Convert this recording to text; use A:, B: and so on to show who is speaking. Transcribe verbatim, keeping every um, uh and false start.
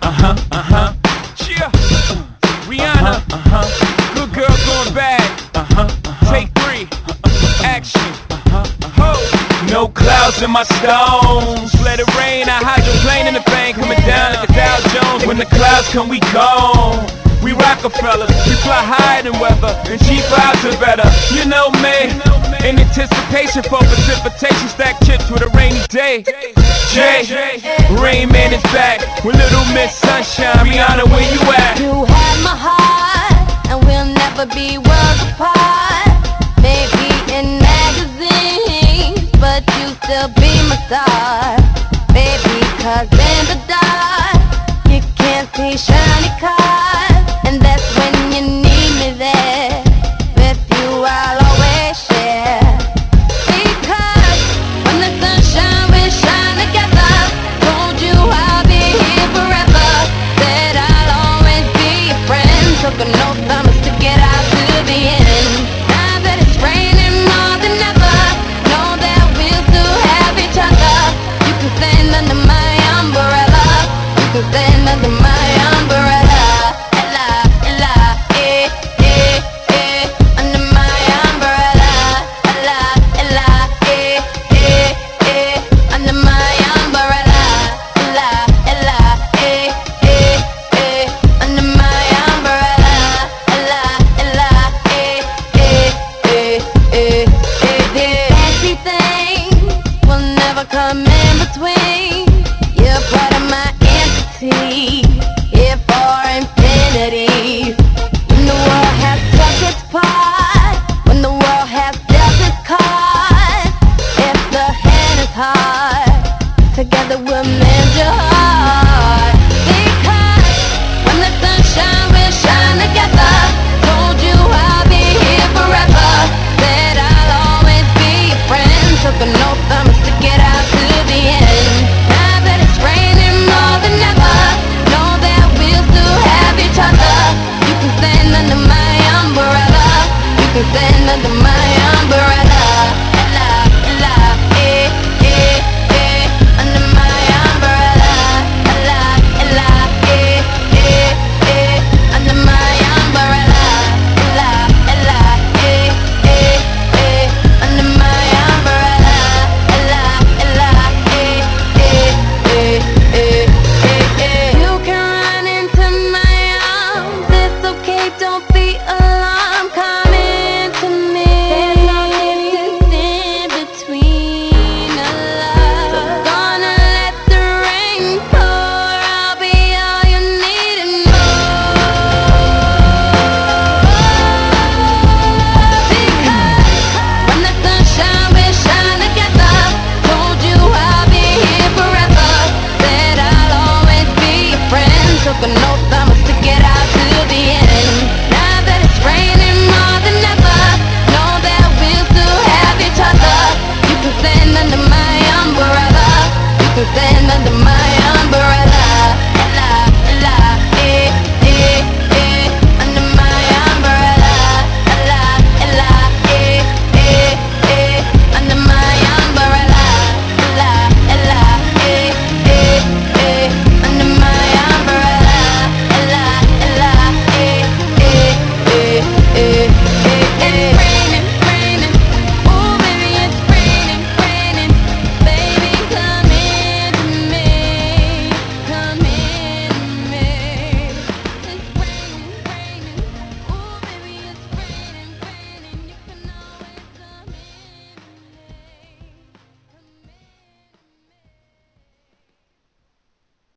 A: Uh-huh, uh-huh. Yeah. Rihanna. Uh-huh. Good girl going bad. Uh-huh, uh-huh. Take three. Action. Uh-huh, uh-huh. No clouds in my stones. Let it rain. I hydroplane in the thing coming down like a Dow Jones. When the clouds come, we gone. We Rockefellers, we fly higher than weather, and cheap vibes are better. You know me, in anticipation for precipitation, stack chips with a rainy day. Jay, Rain Man is back with Little Miss Sunshine. Rihanna, where you at?
B: You had my heart, and we'll never be worlds apart. Maybe in magazines, but you still be my star, baby. 'Cause in the dark